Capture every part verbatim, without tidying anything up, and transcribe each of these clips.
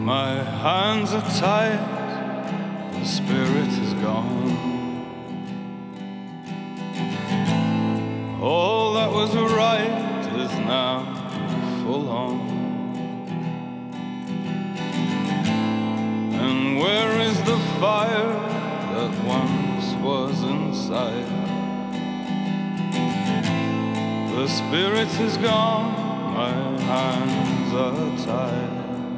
My hands are tied, the spirit is gone. All that was right is now full on. And where is the fire that once was inside? The spirit is gone, my hands are tied.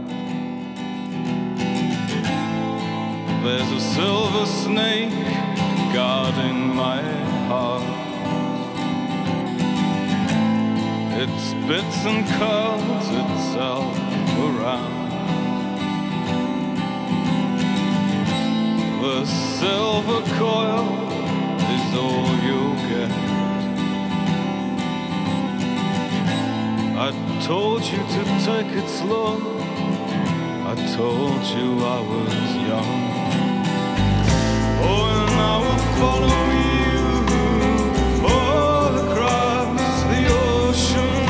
There's a silver snake guarding my heart. It spits and curls itself around. The silver coil is all you'll get. I told you to take it slow. I told you I was young. Oh, and I will follow you all across the ocean,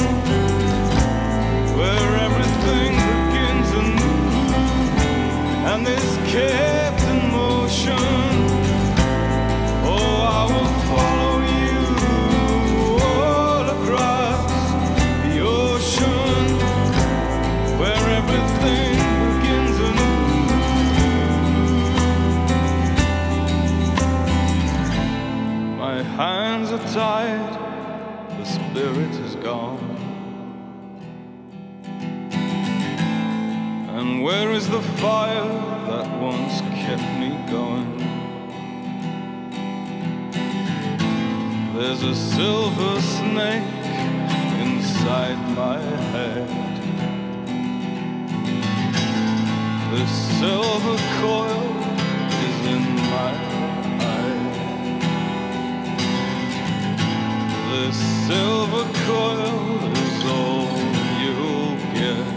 where everything begins anew and is kept in motion. Oh, I will follow you all across the ocean, where everything begins anew. My hands are tied, the spirit is gone. And where is the fire that once kept me going? There's a silver snake inside my head. The silver coil is in my eye. The silver coil is all you'll get.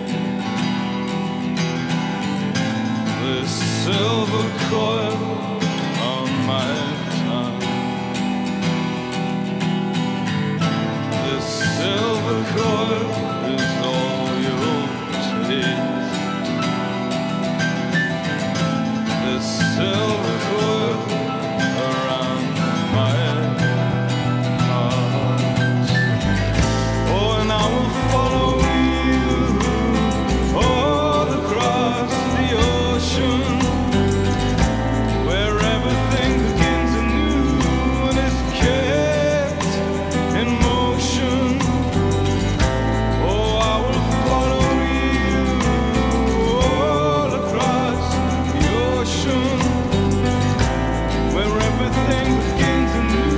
The silver coil on my tongue. The silver coil is all you'll taste. The silver coil around my heart. Oh, and I will follow you all across the ocean, where everything begins anew and is kept in motion. Oh, I will follow you all across the ocean, where everything begins anew.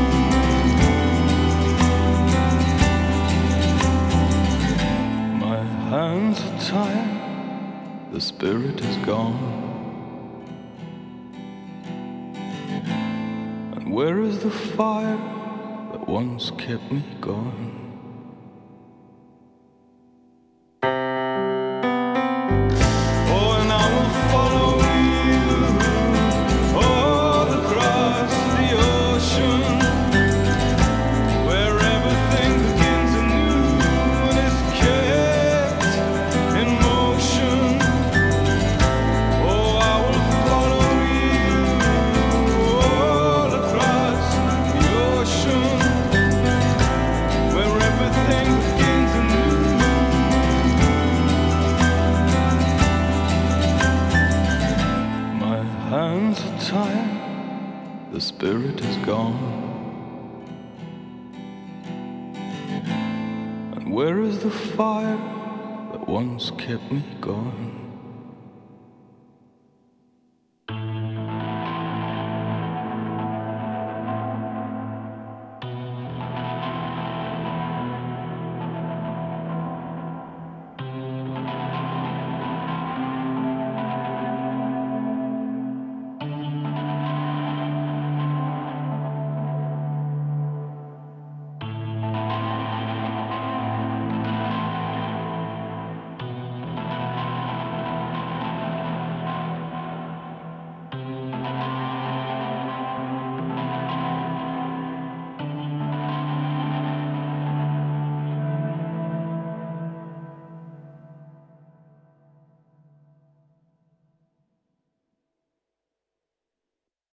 My hands are tired, the spirit is gone. And where is the fire that once kept me going? Oh, and I will follow you all across the ocean, where everything begins anew and is kept in motion. Oh, I will follow you all across the ocean, where everything begins anew. My hands are tired, the spirit is gone. And where is the fire that once kept me going?